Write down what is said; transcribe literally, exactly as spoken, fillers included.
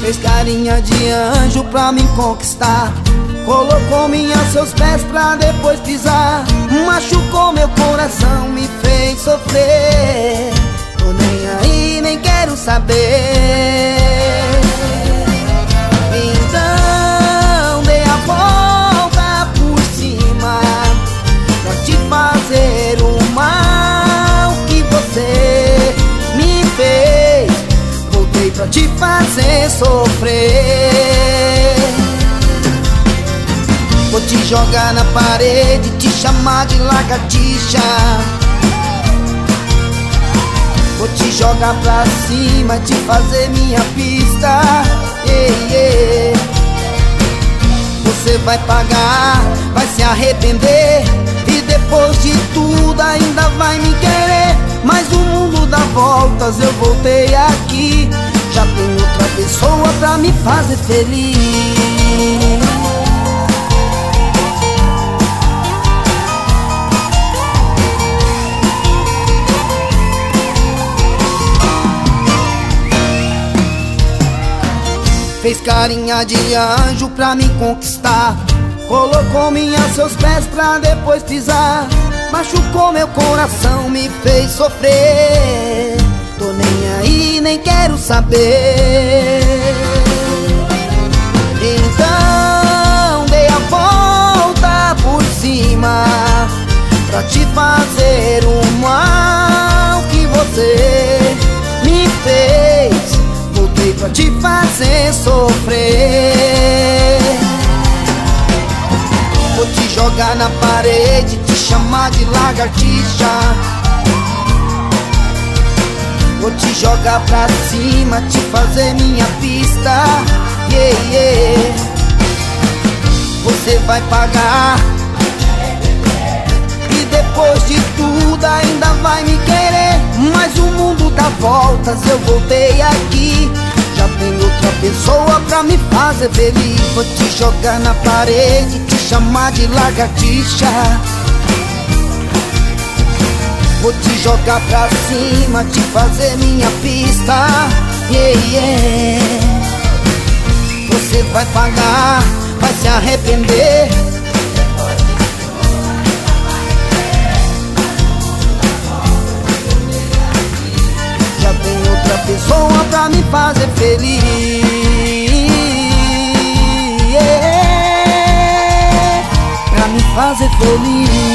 Fez carinha de anjo pra me conquistar, colocou-me a seus pés pra depois pisar. Machucou meu coração, me fez sofrer. Tô nem aí, nem quero saber. Então dei a volta por cima pra te fazer o mal que você me fez. Voltei pra te fazer sofrer. Vou te jogar na parede, te chamar de lagartixa. Vou te jogar pra cima, te fazer minha pista. Yeah, yeah. Você vai pagar, vai se arrepender, e depois de tudo ainda vai me querer. Mas o mundo dá voltas, eu voltei aqui. Já tem outra pessoa pra me fazer feliz. Fez carinha de anjo pra me conquistar, colocou-me a seus pés pra depois pisar. Machucou meu coração, me fez sofrer. Tô nem aí, nem quero saber. Então dei a volta por cima pra te fazer o mal que você me fez. Voltei pra te fazer sofrer. Vou te jogar na parede, te chamar de lagartixa. Vou te jogar pra cima, te fazer minha pista. Yeah, yeah. Você vai pagar, e depois de tudo ainda vai me querer. Mas o mundo dá voltas, eu voltei aqui. Já tem outra pessoa pra me fazer feliz. Vou te jogar na parede, te chamar de lagartixa. Vou te jogar pra cima, te fazer minha pista. Yeah, yeah. Você vai pagar, vai se arrepender. Já tem outra pessoa pra me fazer feliz. Yeah. Pra me fazer feliz.